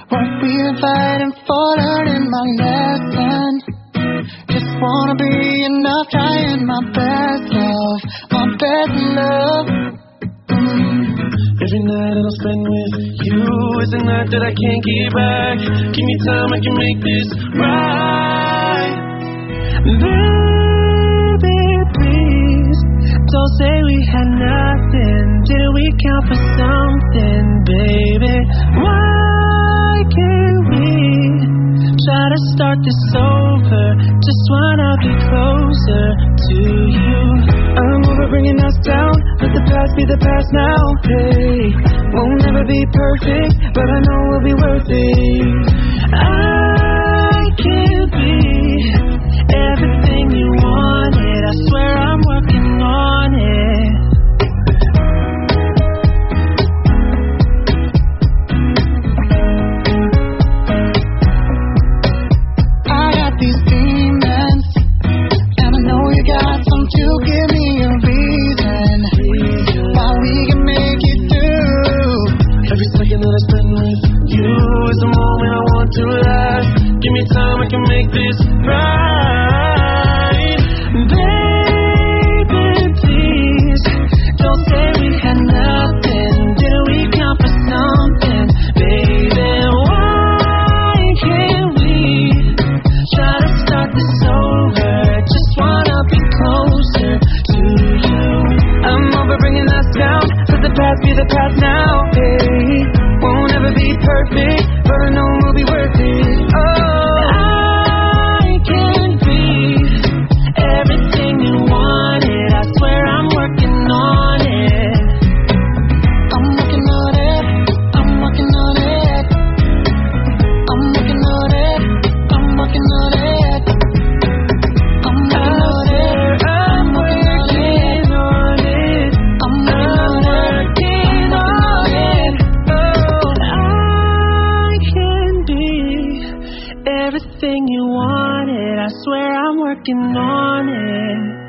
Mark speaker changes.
Speaker 1: Won't be fighting for learning my lesson. Just wanna be enough, trying my best, love, my best love.
Speaker 2: Every night I'll spend with you is a night that I can't get back. Give me time, I can make this right.
Speaker 3: Baby, please don't say we had nothing. Didn't we count for something, baby? Why can't we try to start this over? Just wanna be closer to you. I'm over bringing us down. Let the past be the past now. Hey, we'll never be perfect, but I know we'll be worth it. I can't be everything you wanted. I swear I'm working on it.
Speaker 1: I got these demons, and I know you got some to give me a reason why we can make it through.
Speaker 2: Every second that I spend with you is a moment I want to last. Give me time, I can make this right.
Speaker 3: Baby, please don't say we had nothing. Didn't we count for something, baby? Why can't we try to start this over? Just wanna be closer to you. I'm over bringing us down. Let the past be the past now. Hey, won't ever be perfect, but I know we'll be worth it. Oh, I can't be everything you wanted. I swear I'm working on it.
Speaker 1: I'm working on it. I'm working on it. I'm working on it. I'm working on it. I'm working on it.
Speaker 3: I'm working on it.
Speaker 1: I'm working on it.
Speaker 3: Oh, I can be everything you wanted. I swear I'm working on it.